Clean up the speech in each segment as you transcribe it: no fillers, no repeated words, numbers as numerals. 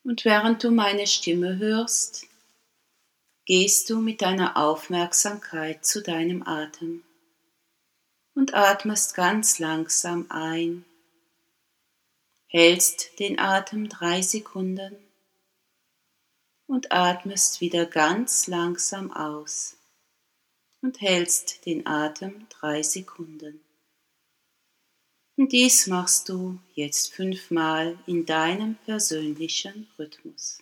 Und während du meine Stimme hörst, gehst du mit deiner Aufmerksamkeit zu deinem Atem und atmest ganz langsam ein, hältst den Atem 3 Sekunden und atmest wieder ganz langsam aus und hältst den Atem 3 Sekunden. Und dies machst du jetzt 5-mal in deinem persönlichen Rhythmus.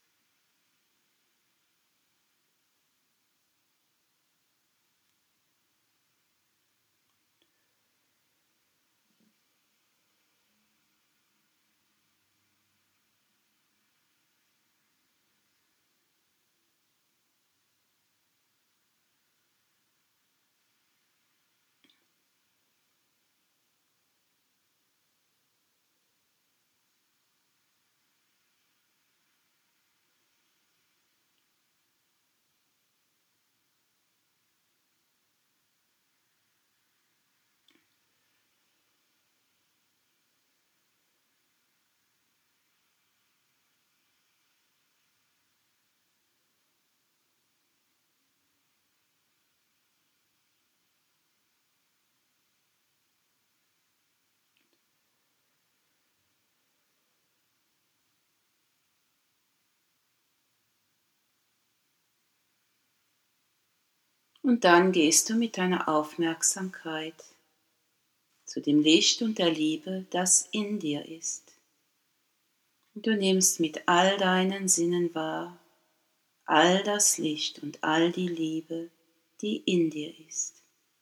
Und dann gehst du mit deiner Aufmerksamkeit zu dem Licht und der Liebe, das in dir ist. Und du nimmst mit all deinen Sinnen wahr, all das Licht und all die Liebe, die in dir ist.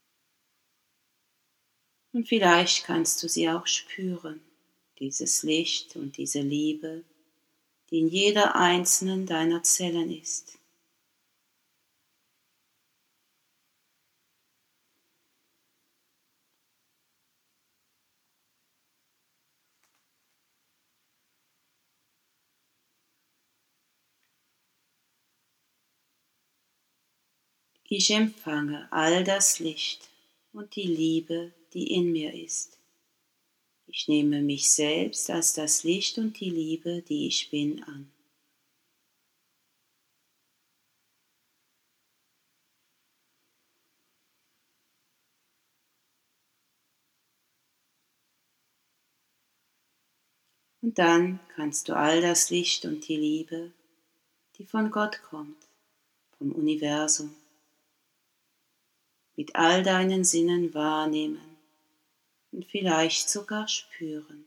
Und vielleicht kannst du sie auch spüren, dieses Licht und diese Liebe, die in jeder einzelnen deiner Zellen ist. Ich empfange all das Licht und die Liebe, die in mir ist. Ich nehme mich selbst als das Licht und die Liebe, die ich bin, an. Und dann kannst du all das Licht und die Liebe, die von Gott kommt, vom Universum, mit all deinen Sinnen wahrnehmen und vielleicht sogar spüren.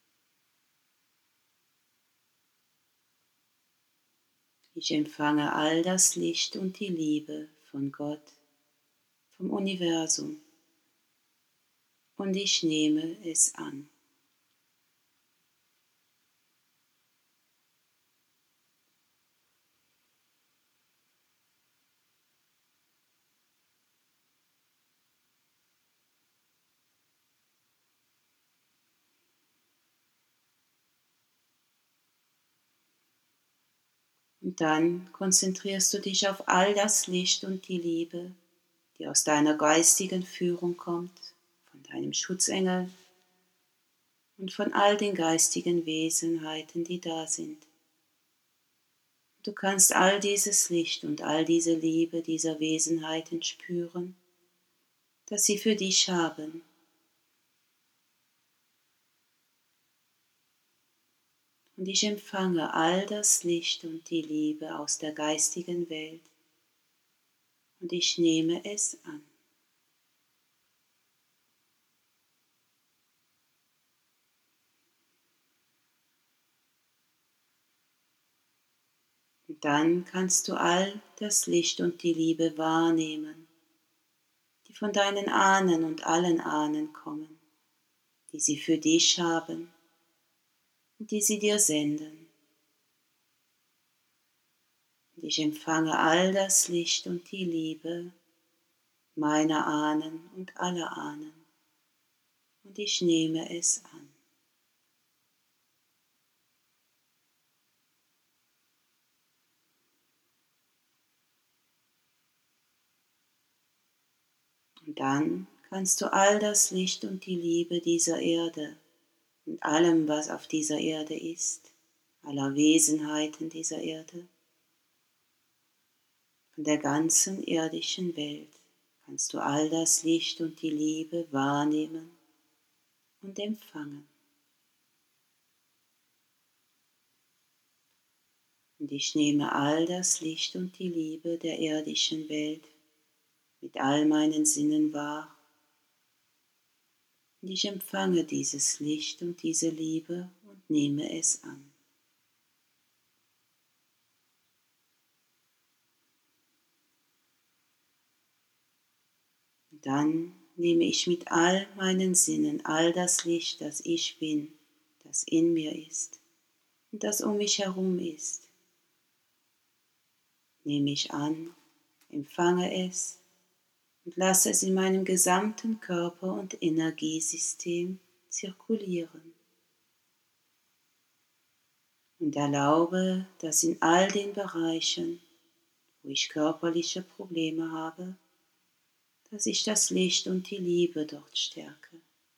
Ich empfange all das Licht und die Liebe von Gott, vom Universum, und ich nehme es an. Und dann konzentrierst du dich auf all das Licht und die Liebe, die aus deiner geistigen Führung kommt, von deinem Schutzengel und von all den geistigen Wesenheiten, die da sind. Du kannst all dieses Licht und all diese Liebe dieser Wesenheiten spüren, das sie für dich haben. Und ich empfange all das Licht und die Liebe aus der geistigen Welt und ich nehme es an. Und dann kannst du all das Licht und die Liebe wahrnehmen, die von deinen Ahnen und allen Ahnen kommen, die sie für dich haben und die sie dir senden. Und ich empfange all das Licht und die Liebe meiner Ahnen und aller Ahnen und ich nehme es an. Und dann kannst du all das Licht und die Liebe dieser Erde und allem, was auf dieser Erde ist, aller Wesenheiten dieser Erde, von der ganzen irdischen Welt kannst du all das Licht und die Liebe wahrnehmen und empfangen. Und ich nehme all das Licht und die Liebe der irdischen Welt mit all meinen Sinnen wahr. Und ich empfange dieses Licht und diese Liebe und nehme es an. Und dann nehme ich mit all meinen Sinnen all das Licht, das ich bin, das in mir ist und das um mich herum ist, nehme ich an, empfange es und lasse es in meinem gesamten Körper- und Energiesystem zirkulieren. Und erlaube, dass in all den Bereichen, wo ich körperliche Probleme habe, dass ich das Licht und die Liebe dort stärke.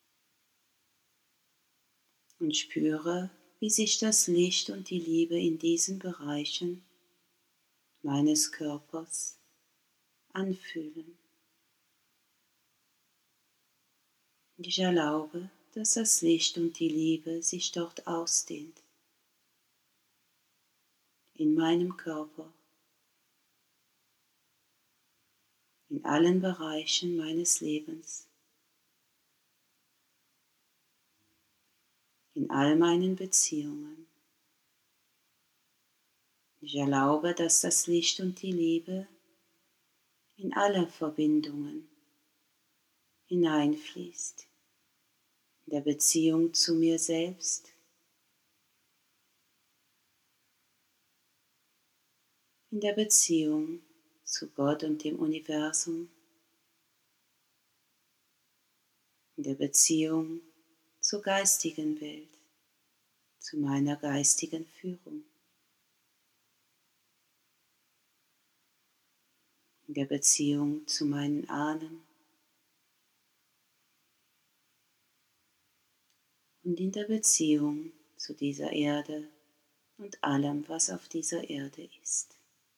Und spüre, wie sich das Licht und die Liebe in diesen Bereichen meines Körpers anfühlen. Und ich erlaube, dass das Licht und die Liebe sich dort ausdehnt. In meinem Körper, in allen Bereichen meines Lebens, in all meinen Beziehungen. Ich erlaube, dass das Licht und die Liebe in alle Verbindungen hineinfließt, in der Beziehung zu mir selbst, in der Beziehung zu Gott und dem Universum, in der Beziehung zur geistigen Welt, zu meiner geistigen Führung, in der Beziehung zu meinen Ahnen und in der Beziehung zu dieser Erde und allem, was auf dieser Erde ist.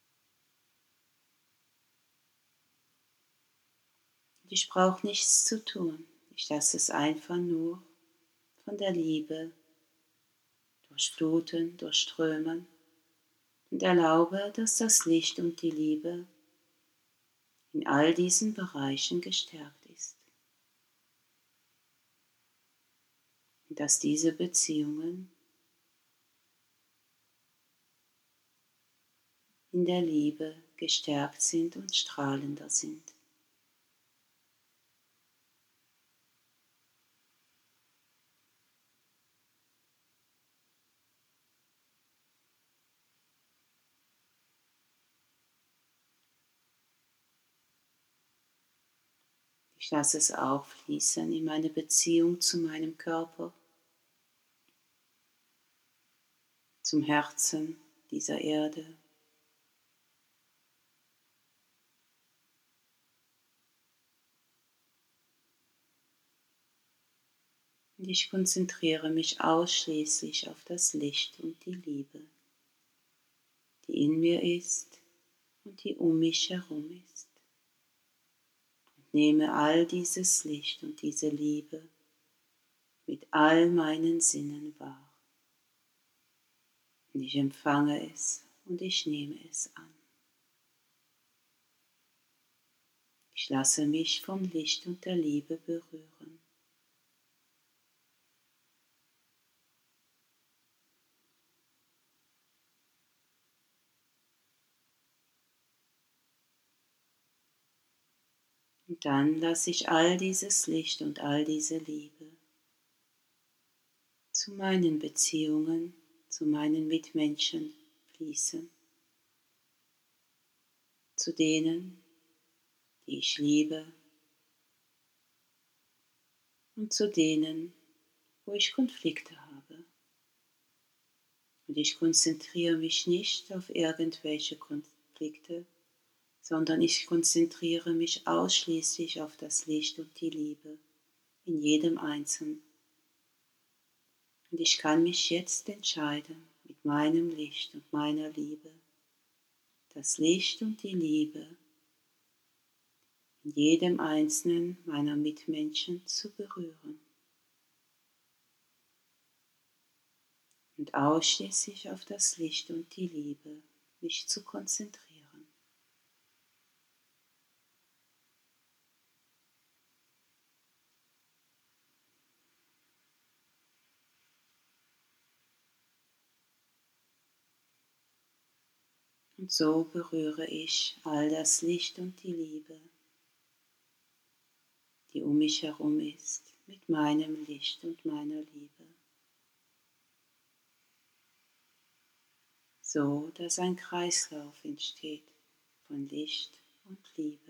Und ich brauche nichts zu tun, ich lasse es einfach nur von der Liebe durchfluten, durchströmen und erlaube, dass das Licht und die Liebe in all diesen Bereichen gestärkt ist. Und dass diese Beziehungen in der Liebe gestärkt sind und strahlender sind. Ich lasse es auch fließen in meine Beziehung zu meinem Körper, zum Herzen dieser Erde. Und ich konzentriere mich ausschließlich auf das Licht und die Liebe, die in mir ist und die um mich herum ist. Und nehme all dieses Licht und diese Liebe mit all meinen Sinnen wahr. Und ich empfange es und ich nehme es an. Ich lasse mich vom Licht und der Liebe berühren. Und dann lasse ich all dieses Licht und all diese Liebe zu meinen Beziehungen, zu meinen Mitmenschen fließen, zu denen, die ich liebe und zu denen, wo ich Konflikte habe. Und ich konzentriere mich nicht auf irgendwelche Konflikte, sondern ich konzentriere mich ausschließlich auf das Licht und die Liebe in jedem Einzelnen. Und ich kann mich jetzt entscheiden, mit meinem Licht und meiner Liebe, das Licht und die Liebe in jedem einzelnen meiner Mitmenschen zu berühren und ausschließlich auf das Licht und die Liebe mich zu konzentrieren. Und so berühre ich all das Licht und die Liebe, die um mich herum ist, mit meinem Licht und meiner Liebe, so dass ein Kreislauf entsteht von Licht und Liebe.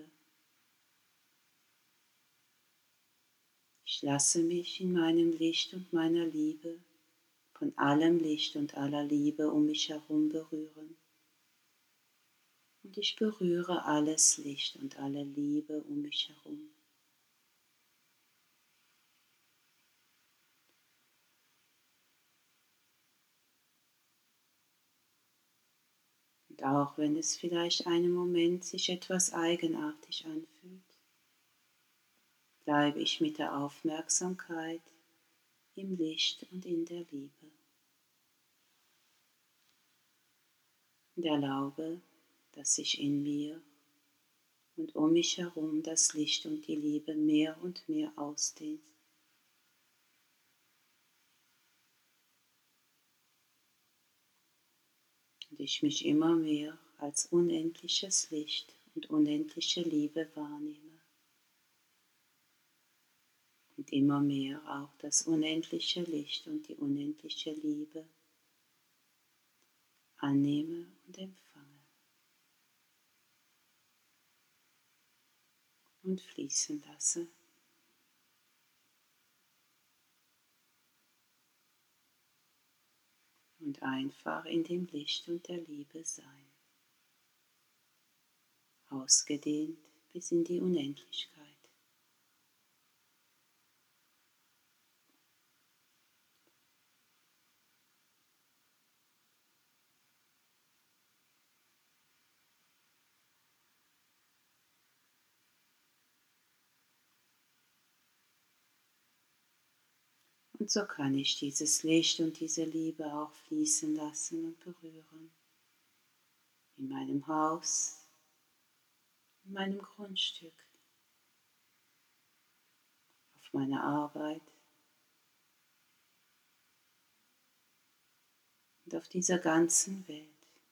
Ich lasse mich in meinem Licht und meiner Liebe von allem Licht und aller Liebe um mich herum berühren. Und ich berühre alles Licht und alle Liebe um mich herum. Und auch wenn es vielleicht einen Moment sich etwas eigenartig anfühlt, bleibe ich mit der Aufmerksamkeit im Licht und in der Liebe. Und erlaube, dass sich in mir und um mich herum das Licht und die Liebe mehr und mehr ausdehnt. Und ich mich immer mehr als unendliches Licht und unendliche Liebe wahrnehme. Und immer mehr auch das unendliche Licht und die unendliche Liebe annehme und empfange. Und fließen lasse. Und einfach in dem Licht und der Liebe sein. Ausgedehnt bis in die Unendlichkeit. Und so kann ich dieses Licht und diese Liebe auch fließen lassen und berühren. In meinem Haus, in meinem Grundstück, auf meiner Arbeit und auf dieser ganzen Welt.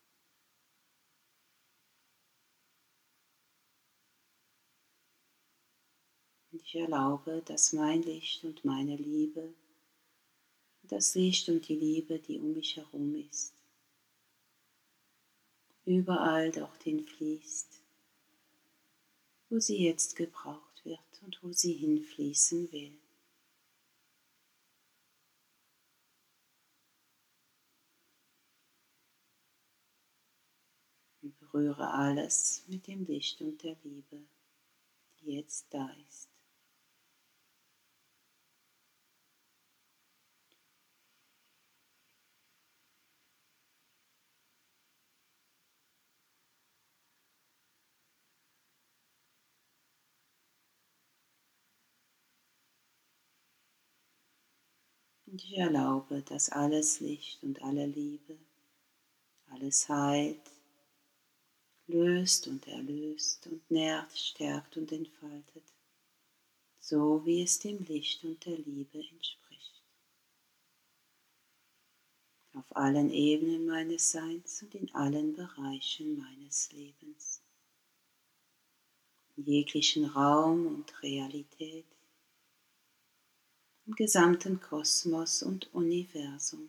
Und ich erlaube, dass mein Licht und meine Liebe, das Licht und die Liebe, die um mich herum ist, überall dorthin fließt, wo sie jetzt gebraucht wird und wo sie hinfließen will. Und berühre alles mit dem Licht und der Liebe, die jetzt da ist. Und ich erlaube, dass alles Licht und alle Liebe, alles heilt, löst und erlöst und nährt, stärkt und entfaltet, so wie es dem Licht und der Liebe entspricht. Auf allen Ebenen meines Seins und in allen Bereichen meines Lebens. In jeglichen Raum und Realität, im gesamten Kosmos und Universum,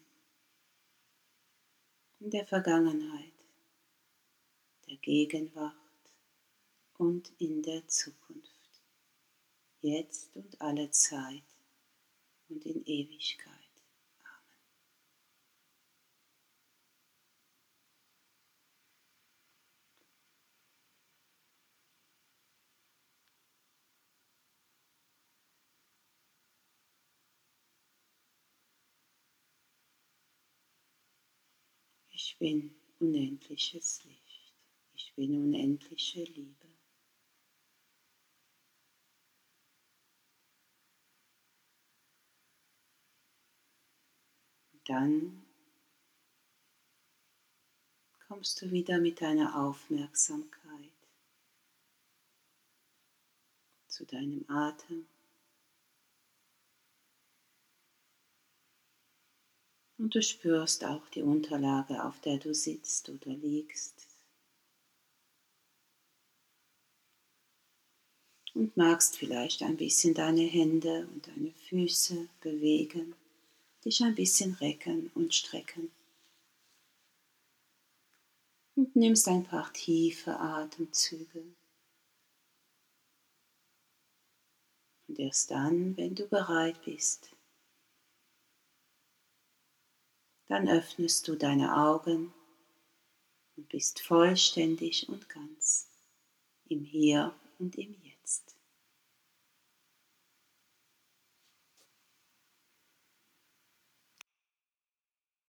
in der Vergangenheit, der Gegenwart und in der Zukunft, jetzt und alle Zeit und in Ewigkeit. Amen. Ich bin unendliches Licht. Ich bin unendliche Liebe. Und dann kommst du wieder mit deiner Aufmerksamkeit zu deinem Atem. Und du spürst auch die Unterlage, auf der du sitzt oder liegst. Und magst vielleicht ein bisschen deine Hände und deine Füße bewegen, dich ein bisschen recken und strecken. Und nimmst ein paar tiefe Atemzüge. Und erst dann, wenn du bereit bist, dann öffnest du deine Augen und bist vollständig und ganz im Hier und im Jetzt.